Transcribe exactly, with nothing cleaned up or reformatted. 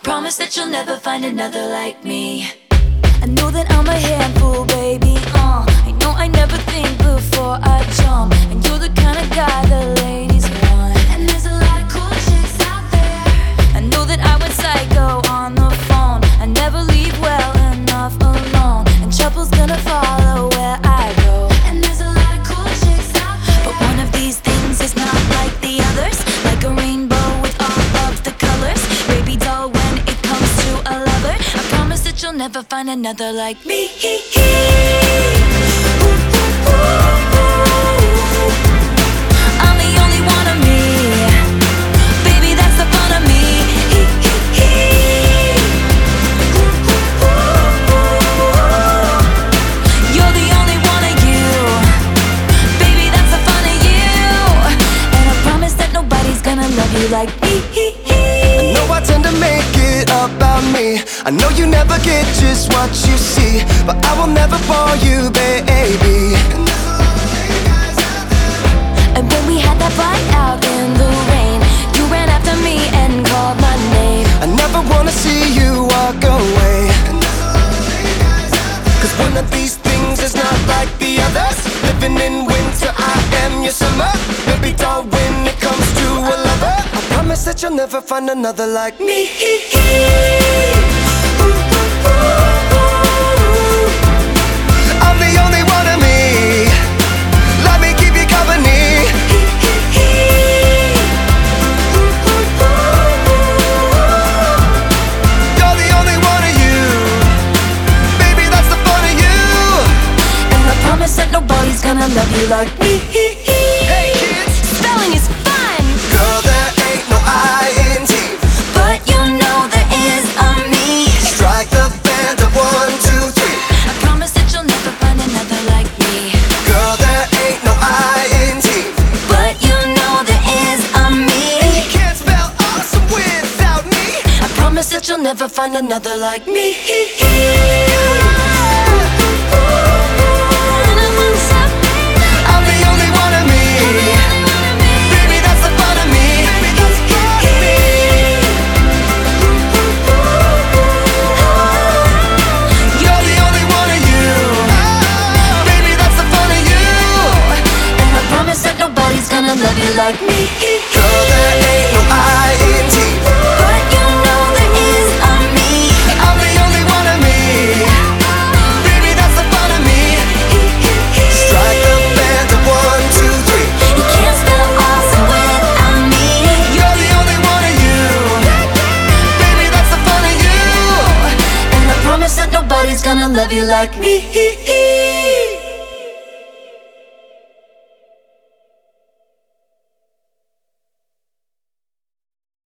promise that you'll never find another like me. I know that I'm a handful, baby, uh I know I never think before I jump, and you're the kind of guy the ladies want. And there's a lot of cool chicks out there. I know that I went psycho on the phone. I never leave well enough alone, and trouble's gonna follow where I go. And there's a lot of cool chicks out there. But one of these things is not like the others, like a rainbow with all of the colors. Baby doll, when it comes to a lover, I promise that you'll never find another like me. I'm the only one of me, baby, that's the fun of me. You're the only one of you, baby, that's the fun of you. And I promise that nobody's gonna love you like me. I know I tend to make it about me. I know you never get just what you see, but I will never bore you, baby. And when we had that fight out in the rain, you ran after me and called my name. I never wanna see you walk away, cause one of these things is not like the others. Living in winter, I am your summer. Baby doll, when it comes to a lover, I promise that you'll never find another like me. I'm the only one of me, let me keep you company. You're the only one of you, baby, that's the fun of you. And I promise that nobody's gonna love you like me. Hey kids, Spelling is fun, girl, there ain't no I N T, but you know there is a me. strike the band of one, two, three. I promise that you'll never find another like me. Girl, there ain't no I N T, But you know there is a me. you can't spell awesome without me. I promise that you'll never find another like me. I'm the only one of me, baby, that's the fun of me. You're the only one of you, baby, that's the fun of you. And I promise that nobody's gonna love you like me. Girl, there ain't no I N T, But you know there is a me. I'm the only one of me, baby, that's the fun of me. Strike the band of one, two, three. You can't spell awesome without me. You're the only one of you, baby, that's the fun of you. And I promise that nobody's gonna love you like me.